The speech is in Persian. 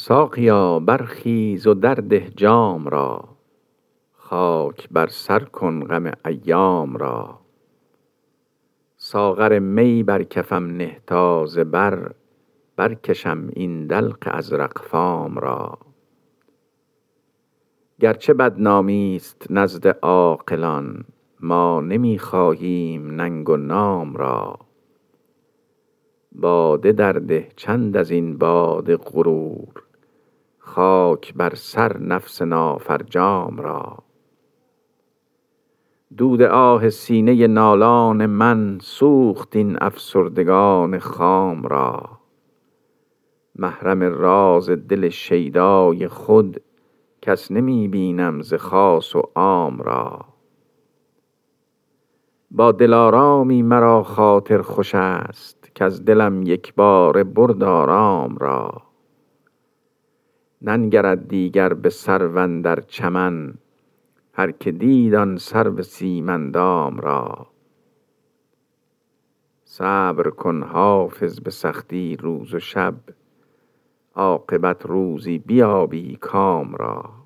ساقیا برخیز و درده جام را، خاک بر سر کن غم ایام را. ساغر می بر کفم نه تا ز بر، برکشم این دلق ازرق فام را. گرچه بدنامی است نزد عاقلان، ما نمی خواهیم ننگ و نام را. باده درده چند از این باد غرور، خاک بر سر نفس نافرجام را. دود آه سینه نالان من، سوخت این افسردگان خام را. محرم راز دل شیدای خود، کس نمی بینم ز خاص و عام را. با دلارامی مرا خاطر خوش است، کز دلم یک باره برد آرام را. ننگرد دیگر به سرو اندر چمن، هر که دید آن سرو سیم اندام را. صبر کن حافظ به سختی روز و شب، عاقبت روزی بیابی کام را.